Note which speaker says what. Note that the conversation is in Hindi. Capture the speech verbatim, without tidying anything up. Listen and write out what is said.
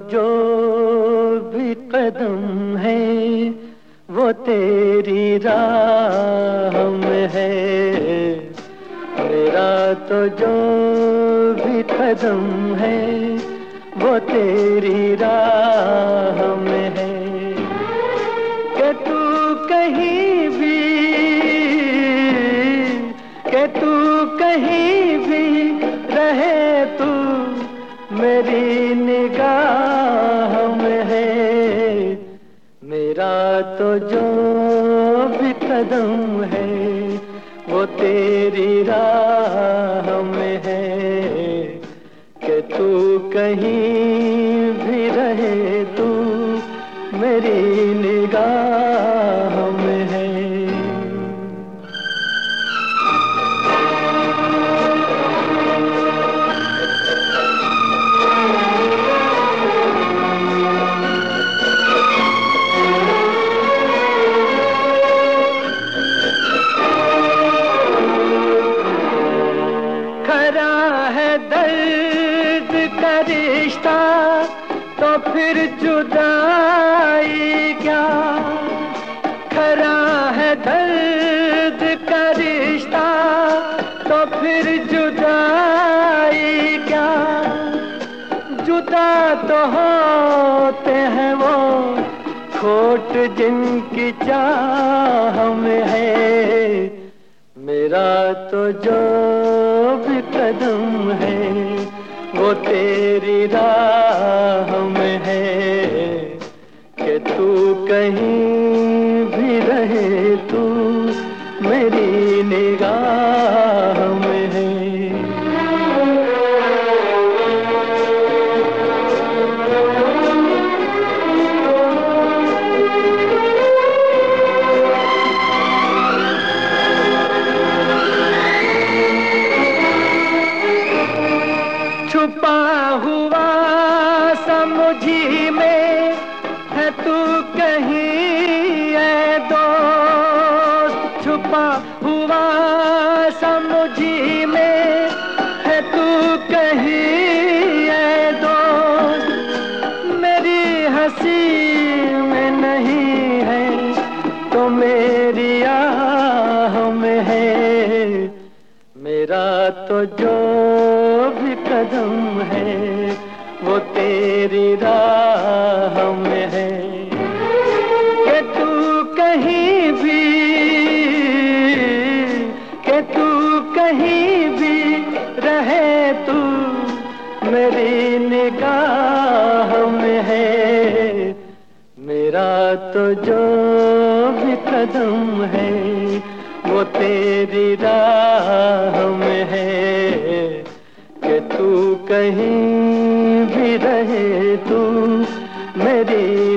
Speaker 1: जो भी कदम है वो तेरी राह में है। मेरा तो जो भी कदम है वो तेरी राह में है। कि तू कहीं भी कि तू कहीं भी रहे तू मेरी निगाह में है। मेरा तो जो भी कदम है वो तेरी राह में है। कि तू कहीं भी रहे तू मेरी निगाह में है। खरा है दर्द का रिश्ता तो फिर जुदाई क्या। खरा है दर्द का रिश्ता तो फिर जुदाई क्या। जुदा तो होते हैं वो खोट जिनकी चाह में है। मेरा तो जो भी कदम है वो तेरी राह में है। कि तू कहीं भी रहे तू मेरी निगाह में है। छुपा हुआ समझी में है तू कहीं ऐ दोस्त। छुपा हुआ समझी में है तू कहीं ऐ दोस्त। मेरी हंसी में नहीं है तो मेरी आह में है। मेरा तो जो भी कदम है वो तेरी राह में है। कि तू कहीं भी कि तू कहीं भी रहे तू मेरी निगाह में है। मेरा तो जो भी कदम है वो तेरी राह में है। कि तू कहीं भी रहे तू मेरी